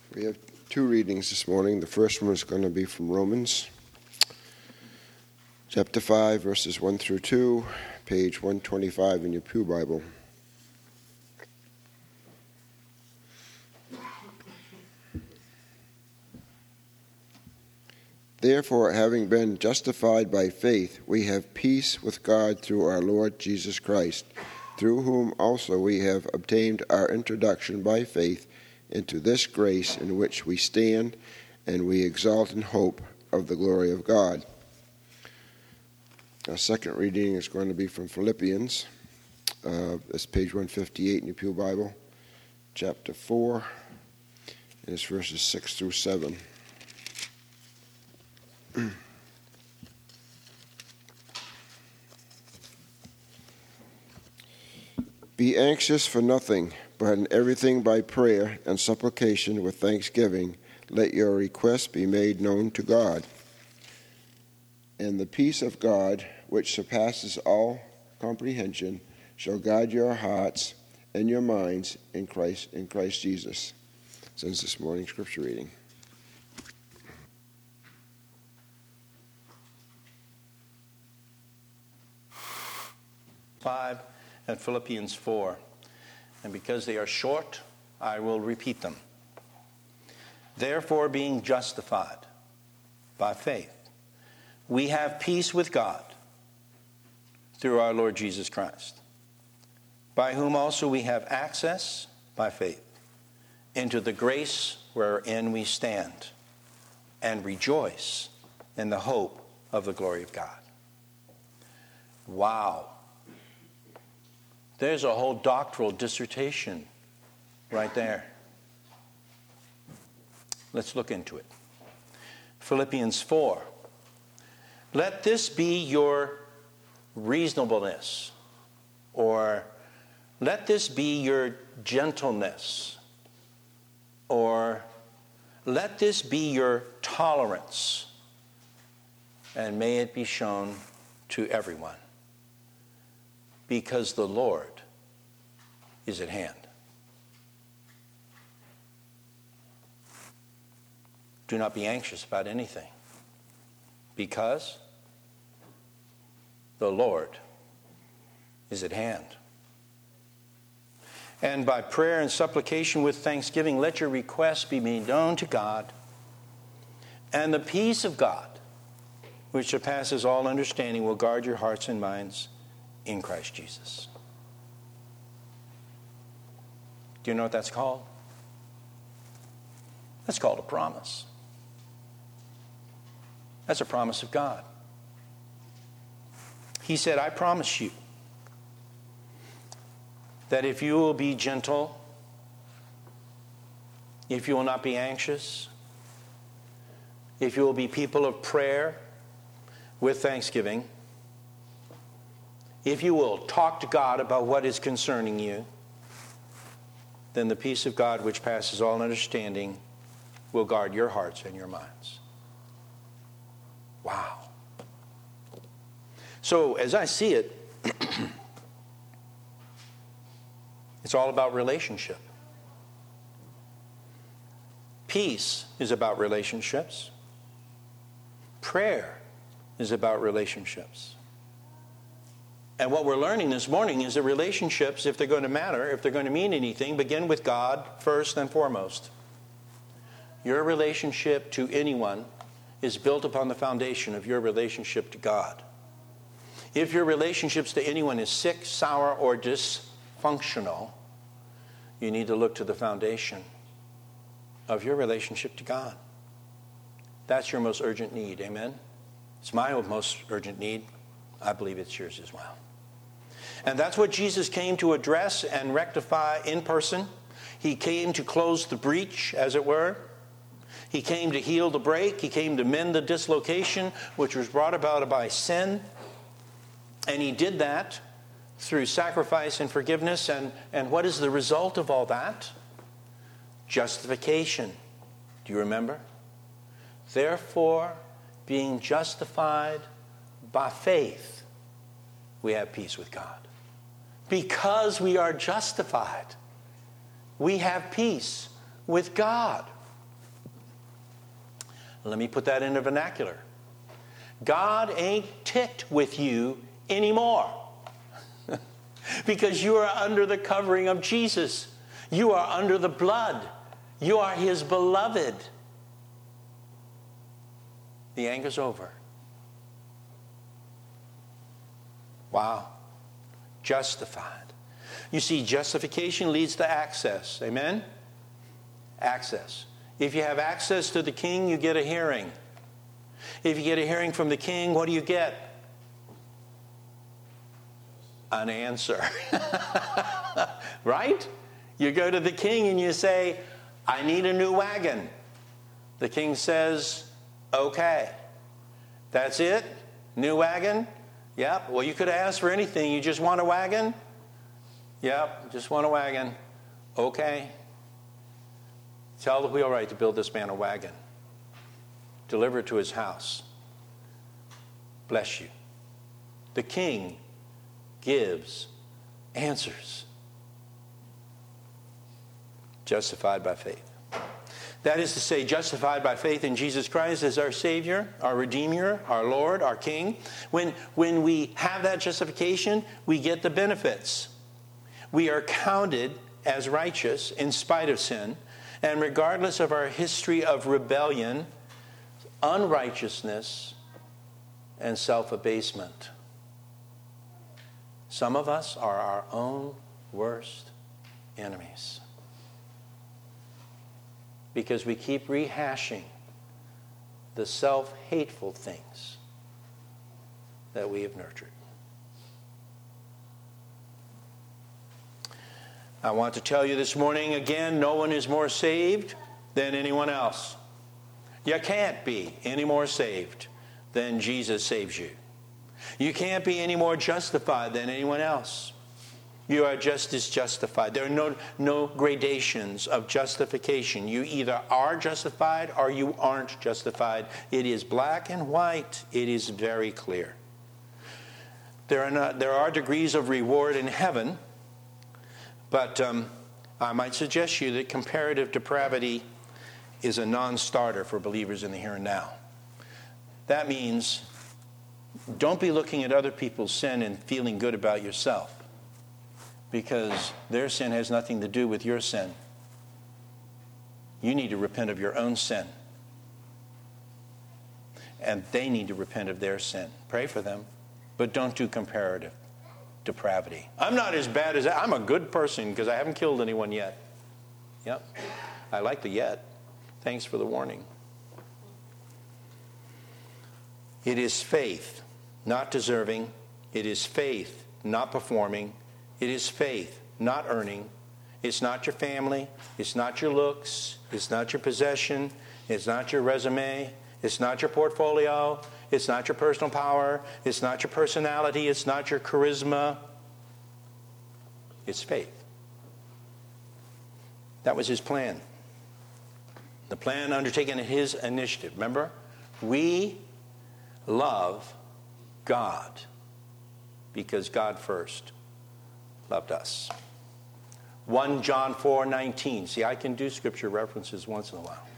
We have two readings this morning. The first one is going to be from Romans, chapter 5, verses 1 through 2, page 125 in your Pew Bible. Therefore, having been justified by faith, we have peace with God through our Lord Jesus Christ, through whom also we have obtained our introduction by faith into this grace in which we stand, and we exalt in hope of the glory of God. Our second reading is going to be from Philippians. It's page 158 in your Pew Bible, chapter 4, and it's verses 6 through 7. Be anxious for nothing, but in everything by prayer and supplication with thanksgiving, let your requests be made known to God. And the peace of God, which surpasses all comprehension, shall guard your hearts and your minds in Christ Jesus. Since this morning's scripture reading. And Philippians 4. And because they are short, I will repeat them. Therefore, being justified by faith, we have peace with God through our Lord Jesus Christ, by whom also we have access by faith into the grace wherein we stand and rejoice in the hope of the glory of God. Wow. There's a whole doctoral dissertation right there. Let's look into it. Philippians 4. Let this be your reasonableness, or let this be your gentleness, or let this be your tolerance, and may it be shown to everyone. Because the Lord is at hand. Do not be anxious about anything, because the Lord is at hand. And by prayer and supplication with thanksgiving, let your requests be made known to God, and the peace of God, which surpasses all understanding, will guard your hearts and minds in Christ Jesus. Do you know what that's called? That's called a promise. That's a promise of God. He said, I promise you that if you will be gentle, if you will not be anxious, if you will be people of prayer with thanksgiving, if you will talk to God about what is concerning you, then the peace of God, which passes all understanding, will guard your hearts and your minds. Wow. So, as I see it, it's all about relationship. Peace is about relationships. Prayer is about relationships. And what we're learning this morning is that relationships, if they're going to matter, if they're going to mean anything, begin with God first and foremost. Your relationship to anyone is built upon the foundation of your relationship to God. If your relationships to anyone is sick, sour, or dysfunctional, you need to look to the foundation of your relationship to God. That's your most urgent need, amen? It's my most urgent need. I believe it's yours as well. And that's what Jesus came to address and rectify in person. He came to close the breach, as it were. He came to heal the break. He came to mend the dislocation, which was brought about by sin. And he did that through sacrifice and forgiveness. And what is the result of all that? Justification. Do you remember? Therefore, being justified by faith, we have peace with God. Because we are justified, we have peace with God. Let me put that into vernacular. God ain't ticked with you anymore because you are under the covering of Jesus. You are under the blood. You are his beloved. The anger's over. Wow. Justified. You see, justification leads to access. Amen? Access. If you have access to the king, you get a hearing. If you get a hearing from the king, what do you get? An answer. Right? You go to the king and you say, I need a new wagon. The king says, okay. That's it? New wagon? Yep. Well, you could have asked for anything. You just want a wagon? Yep. Just want a wagon. Okay. Tell the wheelwright to build this man a wagon. Deliver it to his house. Bless you. The king gives answers. Justified by faith. That is to say, justified by faith in Jesus Christ as our Savior, our Redeemer, our Lord, our King. When we have that justification, we get the benefits. We are counted as righteous in spite of sin, and regardless of our history of rebellion, unrighteousness, and self-abasement. Some of us are our own worst enemies because we keep rehashing the self-hateful things that we have nurtured. I want to tell you this morning again, no one is more saved than anyone else. You can't be any more saved than Jesus saves you. You can't be any more justified than anyone else. You are just as justified. There are no gradations of justification. You either are justified or you aren't justified. It is black and white. It is very clear. There are degrees of reward in heaven, but I might suggest to you that comparative depravity is a non-starter for believers in the here and now. That means don't be looking at other people's sin and feeling good about yourself, because their sin has nothing to do with your sin. You need to repent of your own sin, and they need to repent of their sin. Pray for them, but don't do comparative depravity. I'm not as bad as that. I'm a good person because I haven't killed anyone yet. Yep. I like the yet. Thanks for the warning. It is faith, not deserving. It is faith, not performing. It is faith, not earning. It's not your family. It's not your looks. It's not your possession. It's not your resume. It's not your portfolio. It's not your personal power. It's not your personality. It's not your charisma. It's faith. That was his plan. The plan undertaken at his initiative. Remember? We love God because God first loved us. 1 John 4:19. See, I can do scripture references once in a while.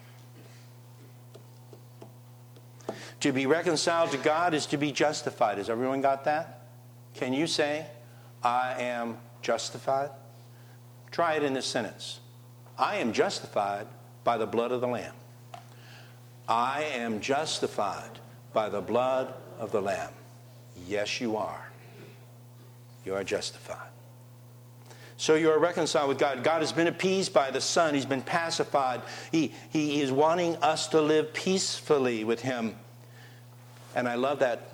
To be reconciled to God is to be justified. Has everyone got that? Can you say, I am justified? Try it in this sentence. I am justified by the blood of the Lamb. I am justified by the blood of the Lamb. Yes, you are. You are justified. So you are reconciled with God. God has been appeased by the Son. He's been pacified. He is wanting us to live peacefully with him. And I love that.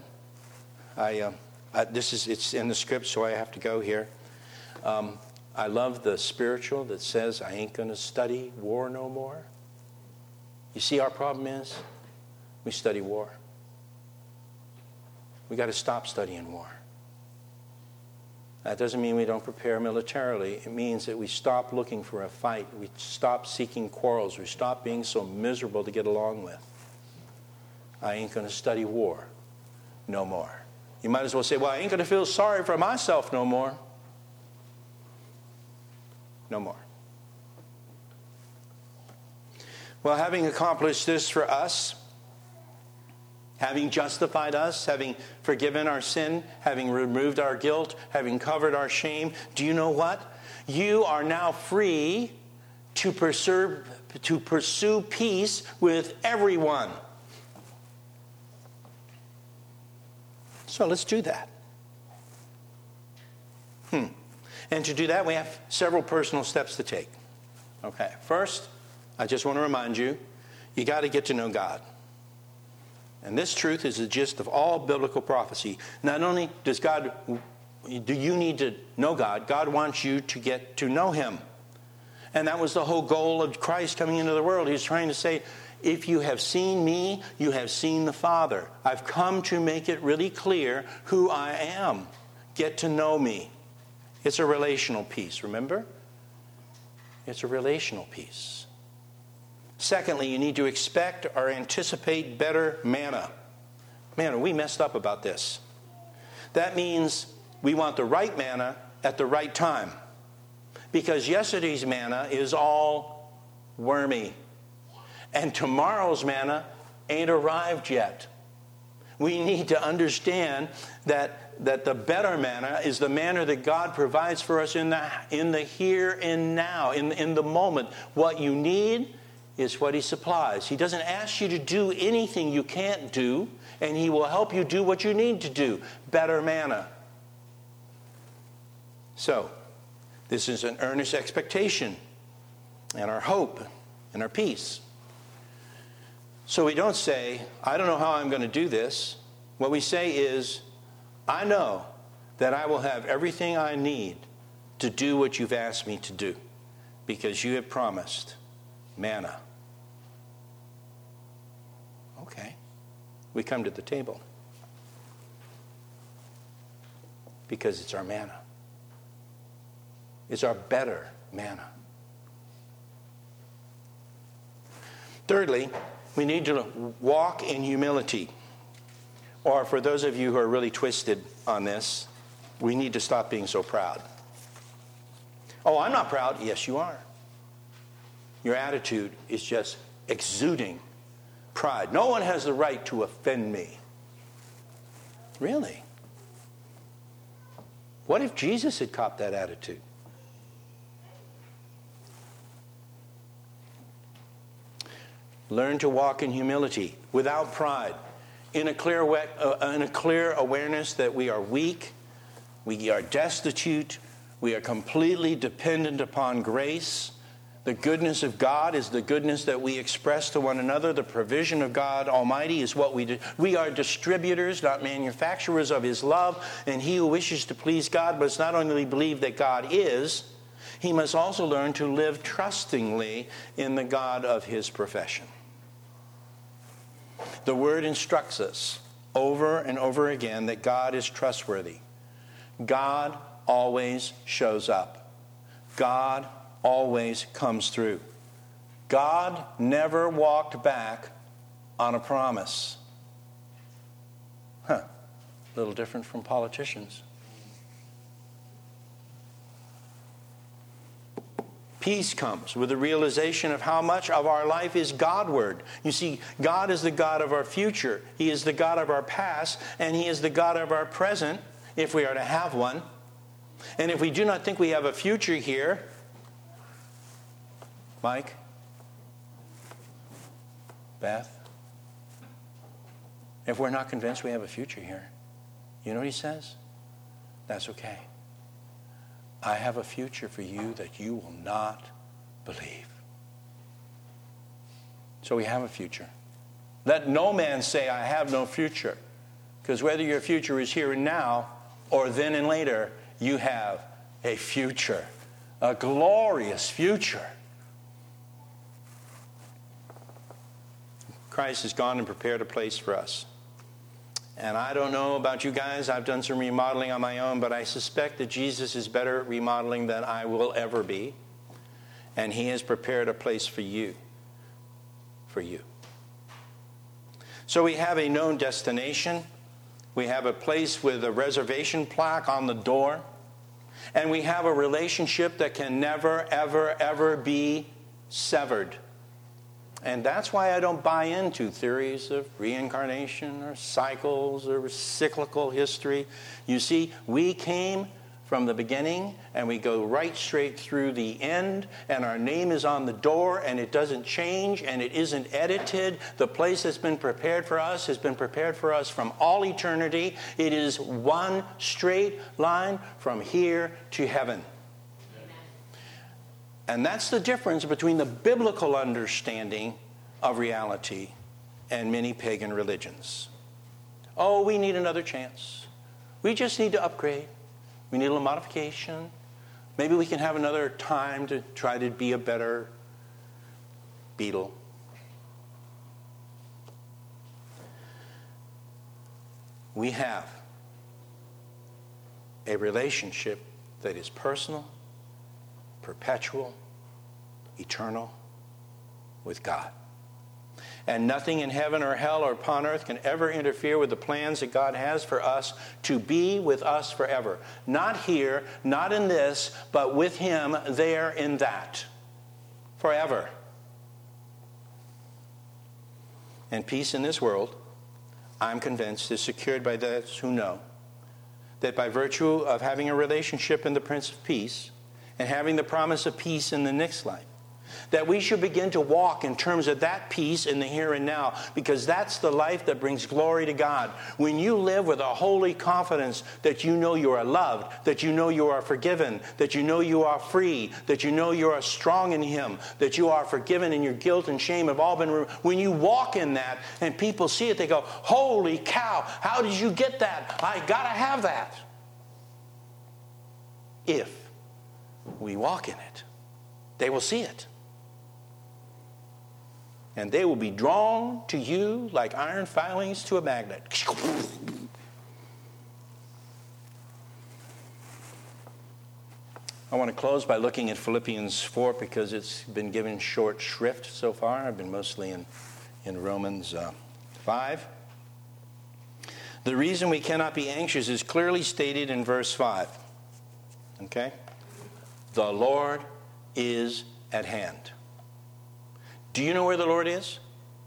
It's in the script, so I have to go here. I love the spiritual that says, I ain't going to study war no more. You see, our problem is we study war. We got to stop studying war. That doesn't mean we don't prepare militarily. It means that we stop looking for a fight. We stop seeking quarrels. We stop being so miserable to get along with. I ain't going to study war no more. You might as well say, well, I ain't going to feel sorry for myself no more. No more. Well, having accomplished this for us, having justified us, having forgiven our sin, having removed our guilt, having covered our shame, do you know what? You are now free to pursue peace with everyone. So let's do that. And to do that, we have several personal steps to take. Okay, first, I just want to remind you, you got to get to know God. And this truth is the gist of all biblical prophecy. Not only do you need to know God, God wants you to get to know Him. And that was the whole goal of Christ coming into the world. He's trying to say, if you have seen me, you have seen the Father. I've come to make it really clear who I am. Get to know me. It's a relational piece, remember? It's a relational piece. Secondly, you need to expect or anticipate better manna. Man, we messed up about this. That means we want the right manna at the right time. Because yesterday's manna is all wormy. And tomorrow's manna ain't arrived yet. We need to understand that the better manna is the manna that God provides for us in the here and now, in the moment. What you need is what He supplies. He doesn't ask you to do anything you can't do, and He will help you do what you need to do. Better manna. So, this is an earnest expectation and our hope and our peace. So we don't say, I don't know how I'm going to do this. What we say is, I know that I will have everything I need to do what you've asked me to do, because you have promised manna. Okay. We come to the table because it's our manna. It's our better manna. Thirdly, we need to walk in humility. Or for those of you who are really twisted on this, we need to stop being so proud. Oh, I'm not proud. Yes, you are. Your attitude is just exuding pride. No one has the right to offend me. Really? What if Jesus had copped that attitude? Learn to walk in humility, without pride, in a clear awareness that we are weak, we are destitute, we are completely dependent upon grace. The goodness of God is the goodness that we express to one another. The provision of God Almighty is what we do. We are distributors, not manufacturers of His love. And he who wishes to please God must not only believe that God is, he must also learn to live trustingly in the God of his profession. The Word instructs us over and over again that God is trustworthy. God always shows up. God always comes through. God never walked back on a promise. A little different from politicians. Peace comes with the realization of how much of our life is Godward. You see, God is the God of our future. He is the God of our past, and He is the God of our present, if we are to have one. And if we do not think we have a future here, Mike, Beth, if we're not convinced we have a future here, you know what he says? That's okay. I have a future for you that you will not believe. So we have a future. Let no man say, I have no future. Because whether your future is here and now or then and later, you have a future. A glorious future. Christ has gone and prepared a place for us. And I don't know about you guys. I've done some remodeling on my own, but I suspect that Jesus is better at remodeling than I will ever be. And He has prepared a place for you. For you. So we have a known destination. We have a place with a reservation plaque on the door. And we have a relationship that can never, ever, ever be severed. And that's why I don't buy into theories of reincarnation or cycles or cyclical history. You see, we came from the beginning and we go right straight through the end, and our name is on the door and it doesn't change and it isn't edited. The place that's been prepared for us has been prepared for us from all eternity. It is one straight line from here to heaven. And that's the difference between the biblical understanding of reality and many pagan religions. Oh, we need another chance. We just need to upgrade. We need a little modification. Maybe we can have another time to try to be a better beetle. We have a relationship that is personal, perpetual, eternal with God. And nothing in heaven or hell or upon earth can ever interfere with the plans that God has for us to be with us forever. Not here, not in this, but with Him there in that. Forever. And peace in this world, I'm convinced, is secured by those who know that by virtue of having a relationship in the Prince of Peace and having the promise of peace in the next life, that we should begin to walk in terms of that peace in the here and now, because that's the life that brings glory to God. When you live with a holy confidence that you know you are loved, that you know you are forgiven, that you know you are free, that you know you are strong in Him, that you are forgiven and your guilt and shame have all been removed. When you walk in that and people see it, they go, holy cow, how did you get that? I gotta have that. If we walk in it, they will see it. And they will be drawn to you like iron filings to a magnet. I want to close by looking at Philippians 4 because it's been given short shrift so far. I've been mostly in Romans 5. The reason we cannot be anxious is clearly stated in verse 5. Okay? The Lord is at hand. Do you know where the Lord is?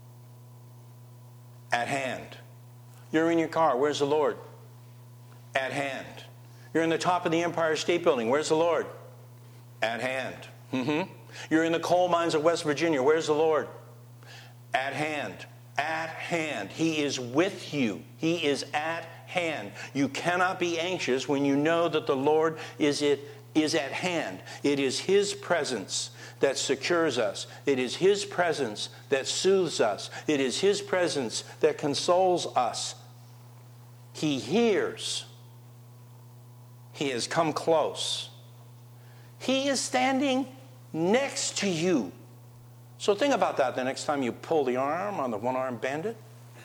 At hand. You're in your car. Where's the Lord? At hand. You're in the top of the Empire State Building. Where's the Lord? At hand. You're in the coal mines of West Virginia. Where's the Lord? At hand. At hand. He is with you. He is at hand. You cannot be anxious when you know that the Lord is at hand. It is His presence that secures us. It is His presence that soothes us. It is His presence that consoles us. He hears. He has come close. He is standing next to you. So think about that the next time you pull the arm on the one-armed bandit.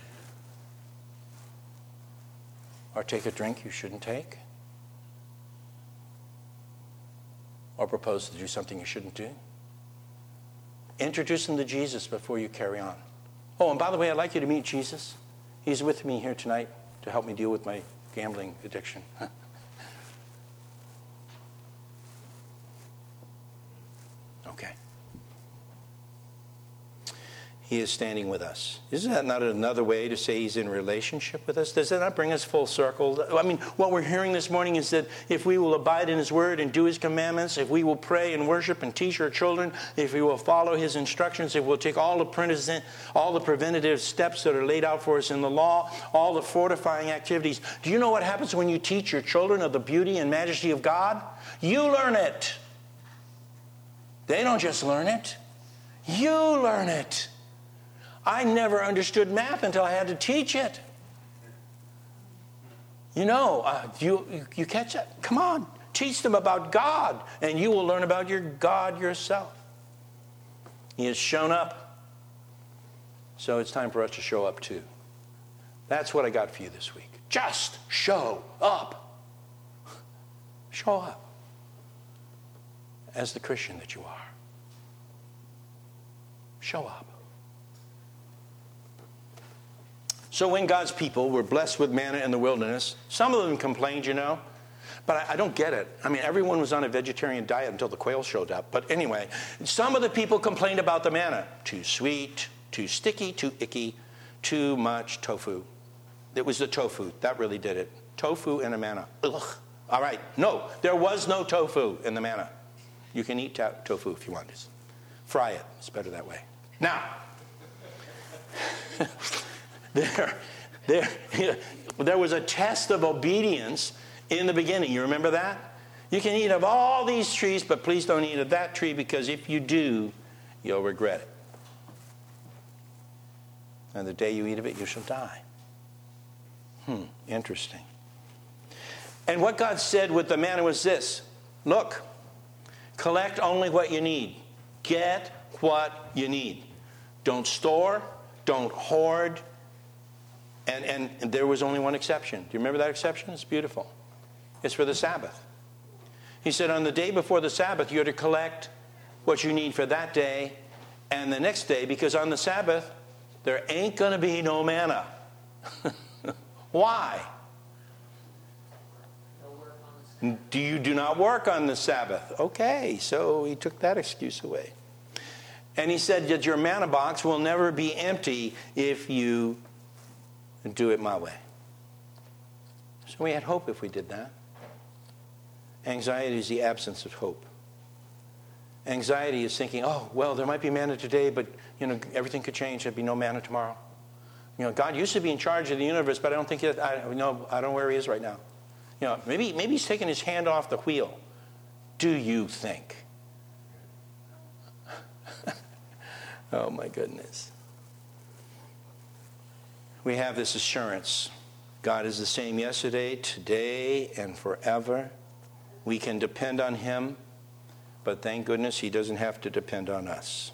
Or take a drink you shouldn't take. Or propose to do something you shouldn't do. Introduce them to Jesus before you carry on. Oh, and by the way, I'd like you to meet Jesus. He's with me here tonight to help me deal with my gambling addiction. Okay. He is standing with us. Isn't that not another way to say He's in relationship with us? Does that not bring us full circle? I mean, what we're hearing this morning is that if we will abide in His Word and do His commandments, if we will pray and worship and teach our children, if we will follow His instructions, if we'll take all the preventative steps that are laid out for us in the law, all the fortifying activities. Do you know what happens when you teach your children of the beauty and majesty of God? You learn it. They don't just learn it. You learn it. I never understood math until I had to teach it. You know, you catch that? Come on, teach them about God, and you will learn about your God yourself. He has shown up, so it's time for us to show up too. That's what I got for you this week. Just show up. Show up as the Christian that you are. Show up. So when God's people were blessed with manna in the wilderness, some of them complained, But I don't get it. I mean, everyone was on a vegetarian diet until the quail showed up. But anyway, some of the people complained about the manna. Too sweet, too sticky, too icky, too much tofu. It was the tofu. That really did it. Tofu and a manna. Ugh. All right. No, there was no tofu in the manna. You can eat tofu if you want. Just fry it. It's better that way. Now, there was a test of obedience in the beginning. You remember that? You can eat of all these trees, but please don't eat of that tree, because if you do, you'll regret it. And the day you eat of it, you shall die. Interesting. And what God said with the manna was this: look, collect only what you need. Get what you need. Don't store, don't hoard. And there was only one exception. Do you remember that exception? It's beautiful. It's for the Sabbath. He said on the day before the Sabbath, you're to collect what you need for that day and the next day, because on the Sabbath, there ain't going to be no manna. Why? You do not work on the Sabbath. Okay, so he took that excuse away. And he said that your manna box will never be empty if you do it my way. So we had hope if we did that. Anxiety is the absence of hope. Anxiety is thinking, oh, well, there might be manna today, but everything could change. There'd be no manna tomorrow. God used to be in charge of the universe, but I don't think I don't know where he is right now. Maybe he's taking his hand off the wheel. Do you think? Oh my goodness. We have this assurance. God is the same yesterday, today, and forever. We can depend on him, but thank goodness he doesn't have to depend on us.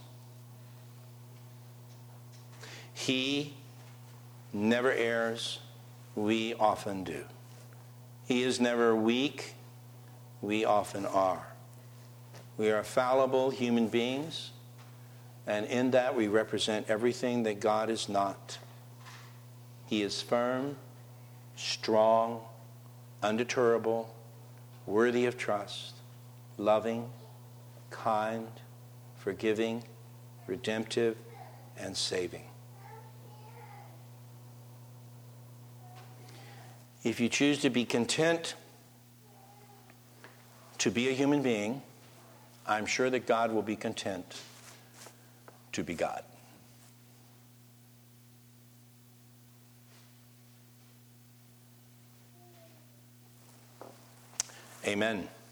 He never errs. We often do. He is never weak. We often are. We are fallible human beings, and in that we represent everything that God is not. He is firm, strong, undeterrable, worthy of trust, loving, kind, forgiving, redemptive, and saving. If you choose to be content to be a human being, I'm sure that God will be content to be God. Amen.